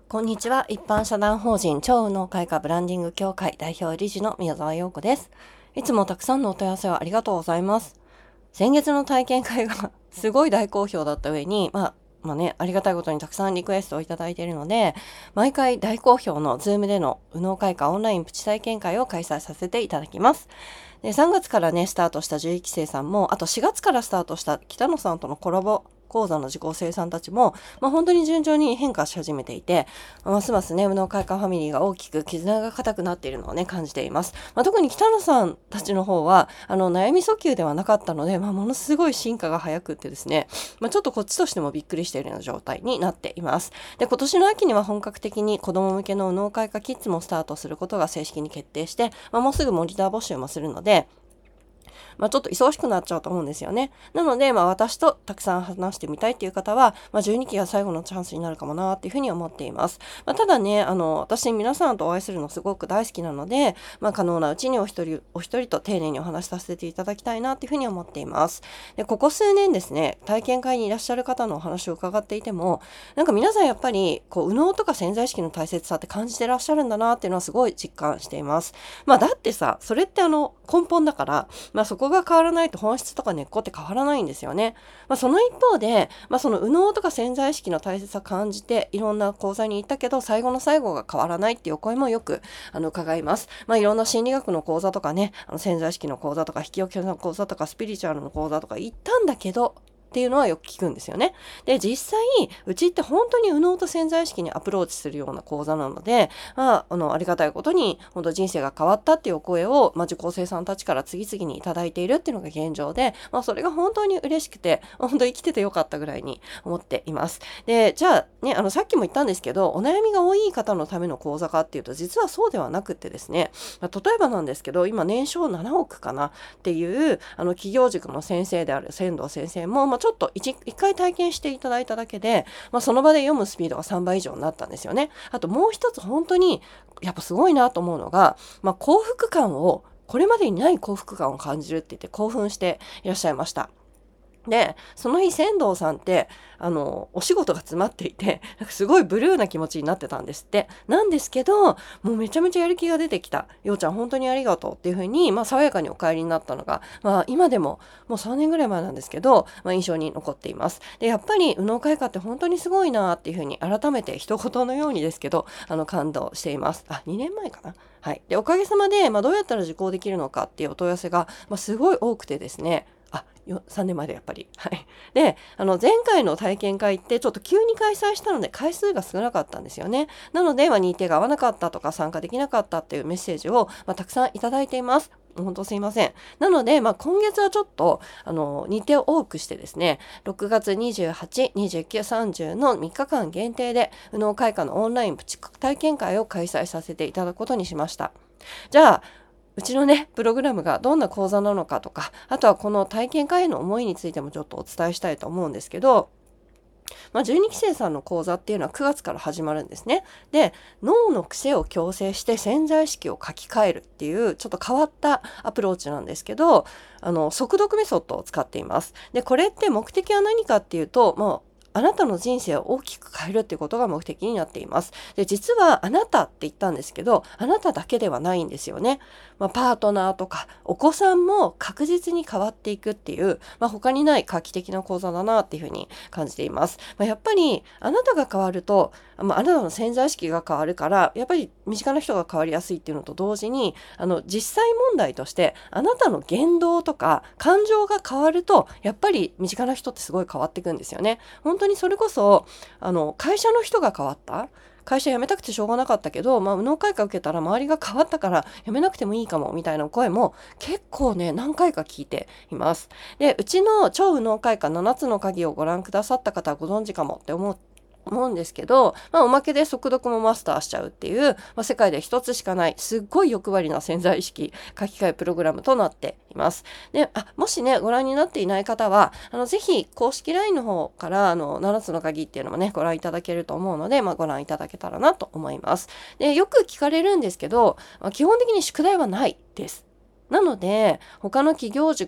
こんにちは。一般社団法人超運動会科ブランディング協会代表理事の宮沢陽子です。いつもたくさんのお問い合わせをありがとうございます。先月の体験会がすごい大好評だった上に、ありがたいことにたくさんリクエストをいただいているので、毎回大好評のズームでの運動会科オンラインプチ体験会を開催させていただきます。で、3月からね、スタートした11期生さんも、あと4月からスタートした北野さんとのコラボ講座の受講生さんたちも、本当に順調に変化し始めていて、ますますね、運動会館ファミリーが大きく絆が固くなっているのをね、感じています。特に北野さんたちの方は、悩み訴求ではなかったので、ものすごい進化が早くってですね、ちょっとこっちとしてもびっくりしているような状態になっています。で、今年の秋には本格的に子供向けの運動会科キッズもスタートすることが正式に決定して、もうすぐモニター募集もするので、ちょっと忙しくなっちゃうと思うんですよね。なので、私とたくさん話してみたいっていう方は、12期が最後のチャンスになるかもなっていうふうに思っています。ただね、私皆さんとお会いするのすごく大好きなので、可能なうちにお一人と丁寧にお話しさせていただきたいなっていうふうに思っています。で、ここ数年ですね、体験会にいらっしゃる方のお話を伺っていても、皆さんやっぱり、右脳とか潜在意識の大切さって感じてらっしゃるんだなっていうのはすごい実感しています。だってさ、それって根本だから、そこが変わらないと本質とか根っこって変わらないんですよね。その一方で、その右脳とか潜在意識の大切さ感じていろんな講座に行ったけど最後の最後が変わらないっていうお声もよく伺います。いろんな心理学の講座とかね、潜在意識の講座とか引き起こしの講座とかスピリチュアルの講座とか行ったんだけどっていうのはよく聞くんですよね。で、実際、うちって本当に右脳と潜在意識にアプローチするような講座なので、ありがたいことに、本当人生が変わったっていうお声を、受講生さんたちから次々にいただいているっていうのが現状で、それが本当に嬉しくて、本当生きててよかったぐらいに思っています。で、じゃあね、さっきも言ったんですけど、お悩みが多い方のための講座かっていうと、実はそうではなくてですね、例えばなんですけど、今年商7億かなっていう、企業塾の先生である仙道先生も、ちょっと一回体験していただいただけで、その場で読むスピードが3倍以上になったんですよね。あともう一つ本当にやっぱすごいなと思うのが、幸福感を、これまでにない幸福感を感じるって言って興奮していらっしゃいました。で、その日、仙道さんって、お仕事が詰まっていて、すごいブルーな気持ちになってたんですって。なんですけど、もうめちゃめちゃやる気が出てきた。ようちゃん本当にありがとうっていう風に、爽やかにお帰りになったのが、今でも、もう3年ぐらい前なんですけど、印象に残っています。で、やっぱり、右脳開花って本当にすごいなっていう風に、改めて一言のようにですけど、感動しています。2年前かな。はい。で、おかげさまで、どうやったら受講できるのかっていうお問い合わせが、すごい多くてですね、3年前でやっぱり。はい。で、前回の体験会ってちょっと急に開催したので回数が少なかったんですよね。なので、日程が合わなかったとか参加できなかったっていうメッセージを、たくさんいただいています。本当すいません。なので、今月はちょっと、日程を多くしてですね、6月28、29、30の3日間限定で、右脳開花のオンラインプチ体験会を開催させていただくことにしました。じゃあ、うちのね、プログラムがどんな講座なのかとか、あとはこの体験会への思いについてもちょっとお伝えしたいと思うんですけど、12期生さんの講座っていうのは9月から始まるんですね。で、脳の癖を矯正して潜在意識を書き換えるっていうちょっと変わったアプローチなんですけど、速読メソッドを使っています。で、これって目的は何かっていうと、あなたの人生を大きく変えるっていうことが目的になっています。で、実はあなたって言ったんですけど、あなただけではないんですよね。パートナーとかお子さんも確実に変わっていくっていう、他にない画期的な講座だなっていうふうに感じています。やっぱりあなたが変わると、あなたの潜在意識が変わるから、やっぱり身近な人が変わりやすいっていうのと同時に、実際問題としてあなたの言動とか感情が変わると、やっぱり身近な人ってすごい変わっていくんですよね。本当にそれこそ、会社の人が変わった。会社辞めたくてしょうがなかったけど、右脳開花受けたら周りが変わったから辞めなくてもいいかもみたいな声も結構ね、何回か聞いています。で、うちの超右脳開花7つの鍵をご覧くださった方はご存知かもって思うんですけど、おまけで速読もマスターしちゃうっていう、世界で一つしかないすっごい欲張りな潜在意識書き換えプログラムとなっています。で、もしねご覧になっていない方はぜひ公式 LINE の方から7つの鍵っていうのもねご覧いただけると思うので、ご覧いただけたらなと思います。で、よく聞かれるんですけど、基本的に宿題はないです。なので他の企業塾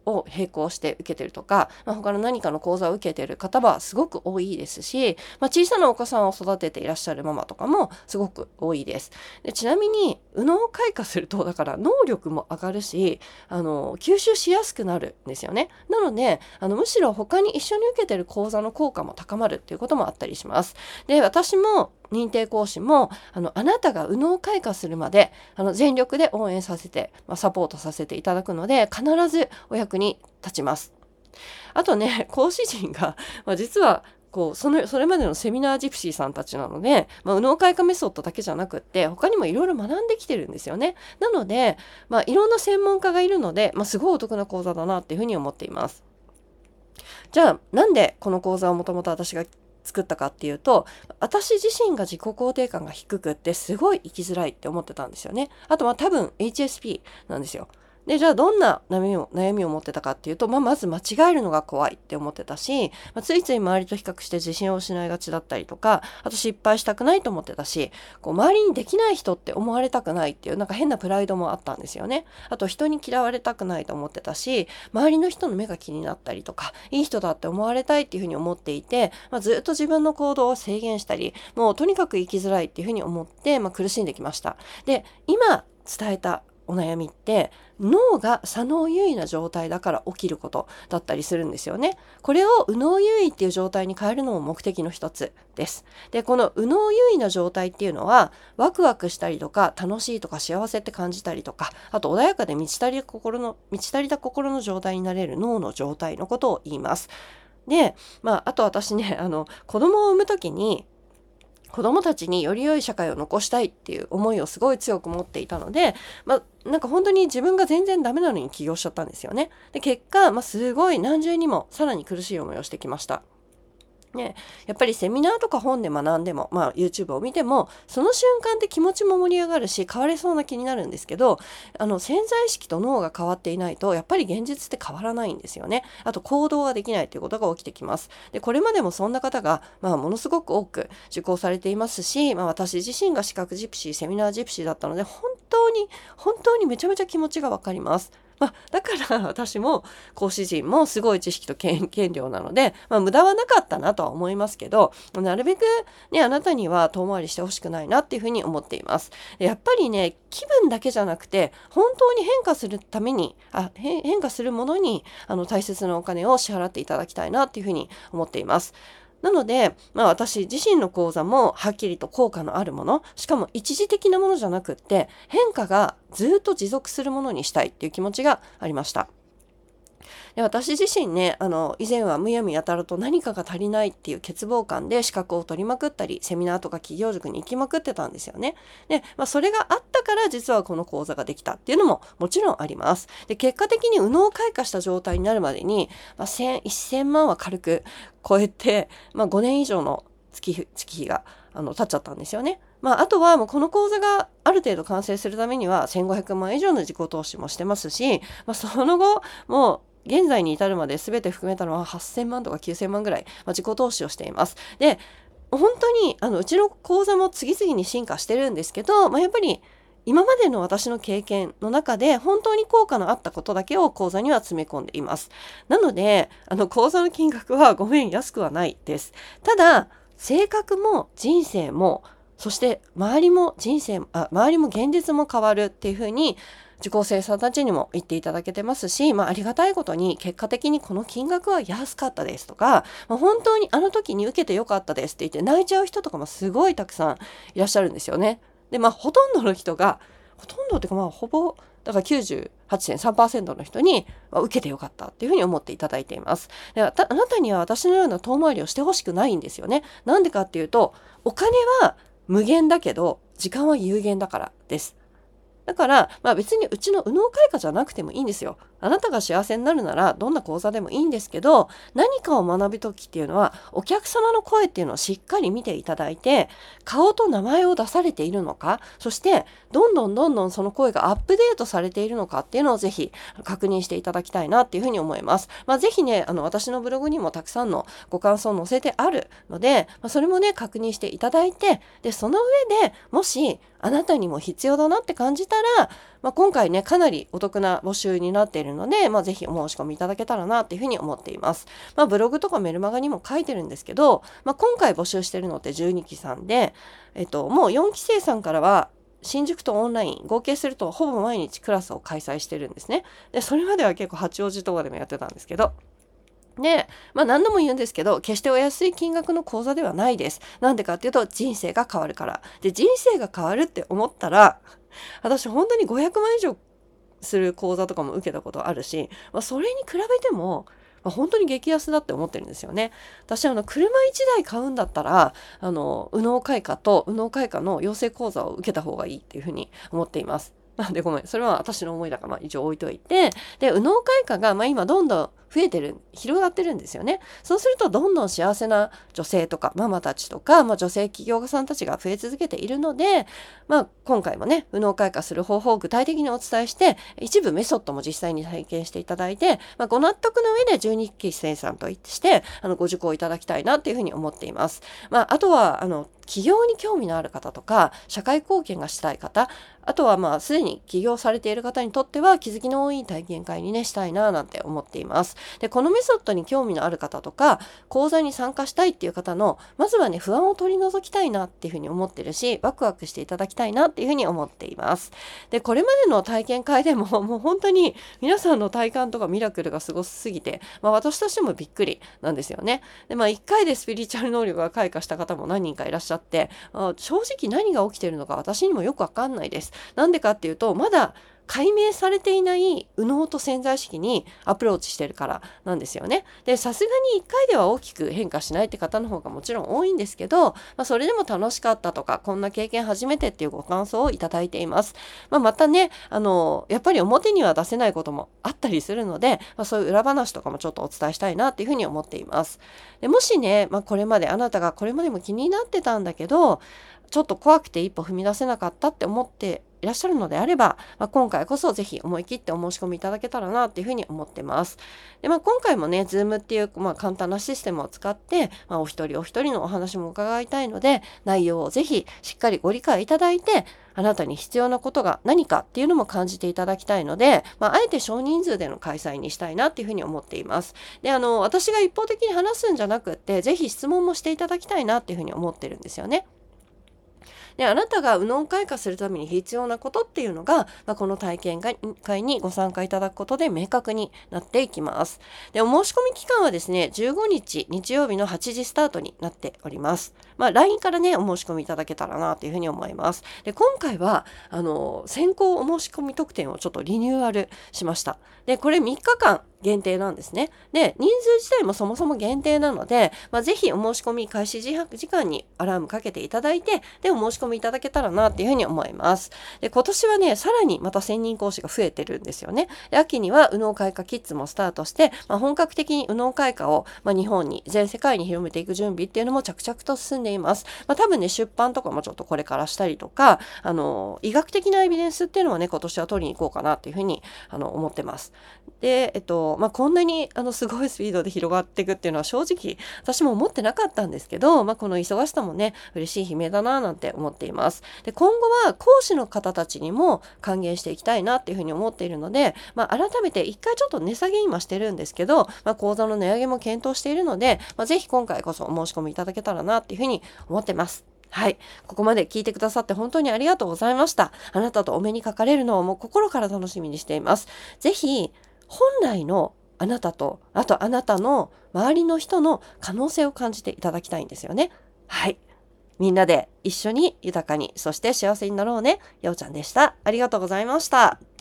を並行して受けてるとか、他の何かの講座を受けてる方はすごく多いですし、小さなお子さんを育てていらっしゃるママとかもすごく多いです。で、ちなみに右脳開花すると、だから能力も上がるし、吸収しやすくなるんですよね。なので、むしろ他に一緒に受けてる講座の効果も高まるっていうこともあったりします。で、私も認定講師もあなたが右脳開花するまで全力で応援させて、サポートさせていただくので、必ずお役に立ちます。あとね、講師陣が、実はそれまでのセミナージプシーさんたちなので、右脳開花メソッドだけじゃなくって、他にもいろいろ学んできてるんですよね。なので、いろんな専門家がいるので、すごいお得な講座だなっていうふうに思っています。じゃあ、なんでこの講座をもともと私が作ったかっていうと、私自身が自己肯定感が低くってすごい生きづらいって思ってたんですよね。あと多分 HSP なんですよ。で、じゃあどんな悩みを持ってたかっていうと、まず間違えるのが怖いって思ってたし、ついつい周りと比較して自信を失いがちだったりとか、あと失敗したくないと思ってたし、周りにできない人って思われたくないっていうなんか変なプライドもあったんですよね。あと人に嫌われたくないと思ってたし、周りの人の目が気になったりとか、いい人だって思われたいっていうふうに思っていて、ずっと自分の行動を制限したり、もうとにかく生きづらいっていうふうに思って、苦しんできました。で、今伝えたお悩みって脳が左脳優位な状態だから起きることだったりするんですよね。これを右脳優位っていう状態に変えるのも目的の一つです。で、この右脳優位な状態っていうのはワクワクしたりとか楽しいとか幸せって感じたりとか、あと穏やかで満ち足りた心の状態になれる脳の状態のことを言います。で、あと私ね、子供を産むときに子供たちにより良い社会を残したいっていう思いをすごい強く持っていたので、なんか本当に自分が全然ダメなのに起業しちゃったんですよね。で、結果、すごい何重にもさらに苦しい思いをしてきました。ね、やっぱりセミナーとか本で学んでも、YouTube を見ても、その瞬間って気持ちも盛り上がるし、変われそうな気になるんですけど、潜在意識と脳が変わっていないと、やっぱり現実って変わらないんですよね。あと行動ができないということが起きてきます。で、これまでもそんな方が、ものすごく多く受講されていますし、私自身が視覚ジプシー、セミナージプシーだったので、本当にめちゃめちゃ気持ちがわかります。だから私も講師陣もすごい知識と権量なので、無駄はなかったなとは思いますけど、なるべくね、あなたには遠回りしてほしくないなっていうふうに思っています。やっぱりね、気分だけじゃなくて、本当に変化するために、変化するものに大切なお金を支払っていただきたいなっていうふうに思っています。なので、私自身の講座もはっきりと効果のあるもの、しかも一時的なものじゃなくって、変化がずっと持続するものにしたいっていう気持ちがありました。で、私自身ね、以前はむやみやたらと何かが足りないっていう欠乏感で資格を取りまくったり、セミナーとか企業塾に行きまくってたんですよね。で、それがあったから実はこの講座ができたっていうのももちろんあります。で、結果的に右脳開花した状態になるまでに、1000万は軽く超えて、5年以上の月日が経っちゃったんですよね。あとはもうこの講座がある程度完成するためには1500万以上の自己投資もしてますし、その後もう現在に至るまで全て含めたのは8000万とか9000万ぐらい、自己投資をしています。で、本当にうちの講座も次々に進化してるんですけど、やっぱり今までの私の経験の中で本当に効果のあったことだけを講座には詰め込んでいます。なので、講座の金額はごめん、安くはないです。ただ、性格も人生も、そして周りも現実も変わるっていうふうに受講生さんたちにも言っていただけてますし、ありがたいことに結果的にこの金額は安かったですとか、本当にあの時に受けてよかったですって言って泣いちゃう人とかもすごいたくさんいらっしゃるんですよね。で、ほとんどの人が、ほとんどっていうかほぼ、だから 98.3% の人に受けてよかったっていうふうに思っていただいています。で、あなたには私のような遠回りをしてほしくないんですよね。なんでかっていうと、お金は無限だけど、時間は有限だからです。だから、別にうちの右脳開花じゃなくてもいいんですよ。あなたが幸せになるならどんな講座でもいいんですけど、何かを学ぶときっていうのはお客様の声っていうのをしっかり見ていただいて、顔と名前を出されているのか、そしてどんどんその声がアップデートされているのかっていうのをぜひ確認していただきたいなっていうふうに思います。ぜひね、私のブログにもたくさんのご感想を載せてあるので、それもね、確認していただいて、で、その上でもしあなたにも必要だなって感じたら、 今回ね、かなりお得な募集になっているので、ぜひお申し込みいただけたらなっていうふうに思っています。ブログとかメルマガにも書いてるんですけど、今回募集してるのって12期さんで、もう4期生さんからは、新宿とオンライン合計するとほぼ毎日クラスを開催してるんですね。で、それまでは結構八王子とかでもやってたんですけど、で、何度も言うんですけど、決してお安い金額の講座ではないです。なんでかっていうと、人生が変わるから。で、人生が変わるって思ったら、私本当に500万以上する講座とかも受けたことあるし、それに比べても、本当に激安だって思ってるんですよね。私車1台買うんだったら右脳開花の養成講座を受けた方がいいっていうふうに思っています。なんでごめん、それは私の思いだから一応置いといて、で右脳開花が今どんどん広がってるんですよね。そうするとどんどん幸せな女性とかママたちとか、女性起業家さんたちが増え続けているので、今回もね、右脳開花する方法を具体的にお伝えして、一部メソッドも実際に体験していただいて、ご納得の上で12期生さんとしてご受講いただきたいなっていうふうに思っています。あとは起業に興味のある方とか、社会貢献がしたい方、あとはすでに起業されている方にとっては気づきの多い体験会にね、したいななんて思っています。で、このメソッドに興味のある方とか、講座に参加したいっていう方の、まずはね、不安を取り除きたいなっていうふうに思ってるし、ワクワクしていただきたいなっていうふうに思っています。で、これまでの体験会でも、もう本当に皆さんの体感とかミラクルがすごすぎて、私としてもびっくりなんですよね。で、1回でスピリチュアル能力が開花した方も何人かいらっしゃって、正直何が起きてるのか私にもよくわかんないです。なんでかっていうと、まだ解明されていない右脳と潜在意識にアプローチしてるからなんですよね。で、さすがに1回では大きく変化しないって方の方がもちろん多いんですけど、それでも楽しかったとか、こんな経験初めてっていうご感想をいただいています。またね、やっぱり表には出せないこともあったりするので、そういう裏話とかもちょっとお伝えしたいなっていうふうに思っています。で、もしね、これまであなたがこれまでも気になってたんだけど、ちょっと怖くて一歩踏み出せなかったって思っていらっしゃるのであれば、今回こそぜひ思い切ってお申し込みいただけたらなっていうふうに思ってます。で、今回もね、Zoom っていう、簡単なシステムを使って、お一人お一人のお話も伺いたいので、内容をぜひしっかりご理解いただいて、あなたに必要なことが何かっていうのも感じていただきたいので、あえて少人数での開催にしたいなっていうふうに思っています。で、私が一方的に話すんじゃなくって、ぜひ質問もしていただきたいなっていうふうに思ってるんですよね。で、あなたが右脳開花するために必要なことっていうのが、この体験会にご参加いただくことで明確になっていきます。で、お申し込み期間はですね、15日日曜日の8時スタートになっております。LINE からね、お申し込みいただけたらなというふうに思います。で、今回は、先行お申し込み特典をちょっとリニューアルしました。で、これ3日間限定なんですね。で、人数自体もそもそも限定なので、ぜひお申し込み開始時間にアラームかけていただいて、で、お申し込みいただけたらなっていうふうに思います。で、今年はね、さらにまた1000人講師が増えてるんですよね。で、秋には右脳開花キッズもスタートして、本格的に右脳開花を、日本に、全世界に広めていく準備っていうのも着々と進んでいます。多分ね、出版とかもちょっとこれからしたりとか、医学的なエビデンスっていうのはね、今年は取りに行こうかなっていうふうに思ってます。で、こんなにすごいスピードで広がっていくっていうのは正直私も思ってなかったんですけど、この忙しさもね、嬉しい悲鳴だななんて思っています。で、今後は講師の方たちにも還元していきたいなっていうふうに思っているので、改めて一回ちょっと値下げ今してるんですけど、講座の値上げも検討しているので、ぜひ今回こそお申し込みいただけたらなっていうふうに思ってます。はい。ここまで聞いてくださって本当にありがとうございました。あなたとお目にかかれるのをもう心から楽しみにしています。ぜひ、本来のあなたと、あとあなたの周りの人の可能性を感じていただきたいんですよね。はい。みんなで一緒に豊かに、そして幸せになろうね。ようちゃんでした。ありがとうございました。